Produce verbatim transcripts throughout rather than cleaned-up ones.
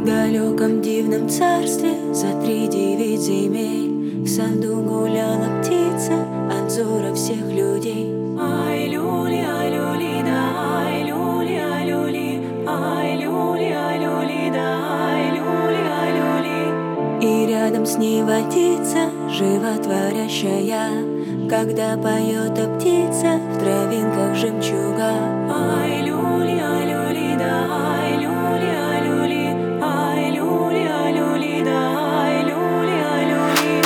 далеком дивном царстве за три девять земель в саду гуляла птица от взора всех людей. Ай, люли, ай, люли, да, ай, люли, ай, люли, ай, люли, ай, люли, да, ай, люли, ай, люли. И рядом с ней водица животворящая, когда поет о птице в травинках жемчуга. Ай, люли, ай, люли, да, ай, люли, ай, люли, ай, люли, ай, люли, да, ай, люли, ай, люли.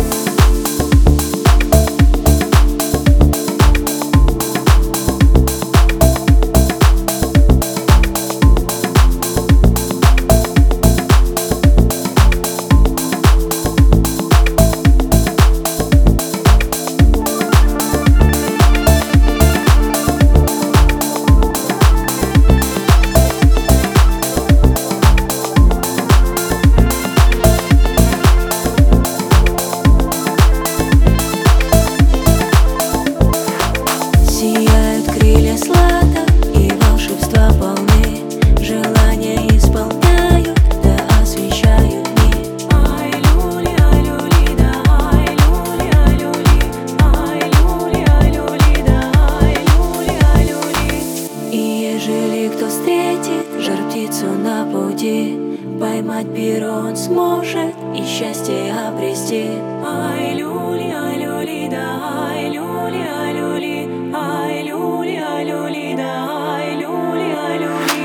Сияют крылья сладко, и волшебства полны, желания исполняют, да освещают мир. Ай, люли, ай, люли, да, ай, люли, ай, люли, ай, люли, ай, люли, да, ай, люли, ай, люли. И ежели кто встретит жар-птицу на пути, поймать перо он сможет и счастье обрести. Ай, люли, ай, люли, да, ай, люли, ай, люли, ай, люли, ай, люли, да, ай, люли, ай, люли.